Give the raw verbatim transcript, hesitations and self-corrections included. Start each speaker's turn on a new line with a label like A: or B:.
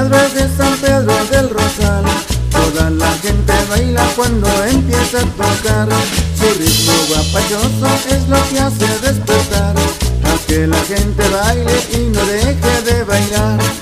A: Pedro es de San Pedro del Rosal. Toda la gente baila cuando empieza a tocar. Su ritmo guapachoso es lo que hace despertar a que la gente baile y no deje de bailar.